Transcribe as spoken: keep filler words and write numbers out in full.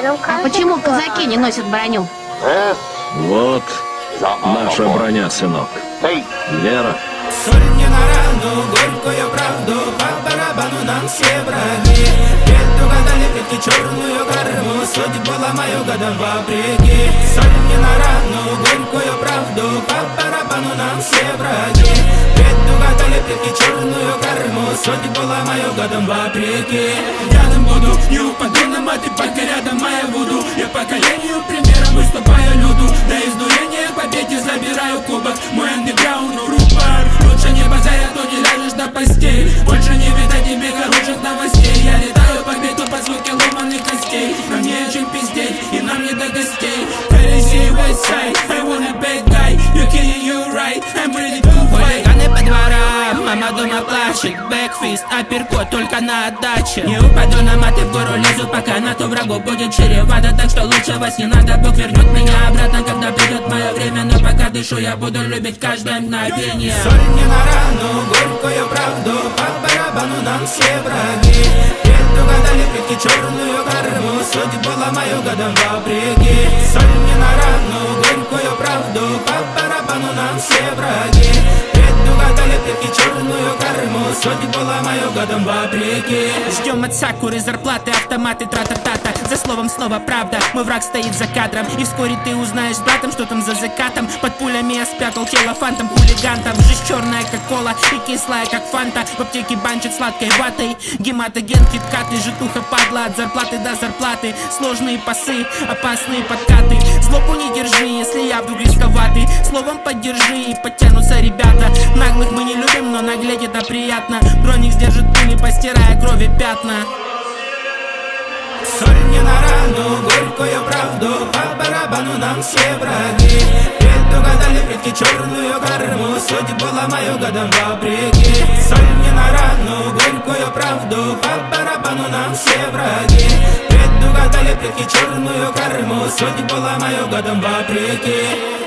А почему казаки не носят броню? Вот наша броня, сынок. Вера. Соль мне на рану, горькую правду, по барабану нам все враги. Предугадали предки черную карму, судьбу ломаю годом вопреки. Соль мне на рану, горькую правду, по барабану нам все враги. Предугадали предки черную карму, судьбу ломаю годом вопреки. Рядом буду, не упаду на маты, пока рядом моя буду. Я поколению примером выступаю люду. До издурения к победе забираю кубок. Мой андеграунд рупор. Лучше не базаря, то не ляжешь до постей. Больше не видать тебе хороших новостей. Я летаю по биту по звуке ломаных костей. Нам не о чем пиздеть, и нам не до гостей. Перези Westside, I want a bad guy. You killing you right, I'm ready to fight. Хулиганы по дворам, мама дома плачет. Бэкфист, апперкот только на отдаче. Не упаду на маты, в гору лезу, пока на то врагу будет чревато. Так что лучше вас не надо, Бог вернет меня обратно, когда придет мое время. Но пока дышу, я буду любить каждое мгновение. Соль мне на рану, горькую правду, по барабану нам все враги. Предугадали предки черную карму, судьбу ломаю годом вопреки. Соль мне на рану, горькую правду, по барабану нам все враги. Предугадали предки черную карму, судьбу ломаю годом вопреки. Ждем от Сакуры зарплаты, автоматы, тра-та-та-та. За словом снова правда, мой враг стоит за кадром. И вскоре ты узнаешь с братом, что там за закатом. Под пулями я спрятал тело фантом хулигантов. Жизнь черная, как кола, и кислая, как фанта. В аптеке банчит сладкой ватой. Гематоген, киткаты, житуха падла. От зарплаты до зарплаты. Сложные пасы, опасные подкаты. Злобу не держи, если я вдруг рисковатый. Словом поддержи, и подтянутся ребята. Наглых мы не любим, но наглеть это приятно. Броник сдержит пыли, постирая крови пятна. Соль мне на рану, горькую правду, по барабану нам все враги. Предугадали предки черную карму, судьбу ломаю годом вопреки. Соль мне на рану, горькую правду, по барабану нам все враги. Предугадали предки черную карму, судьбу ломаю годом вопреки.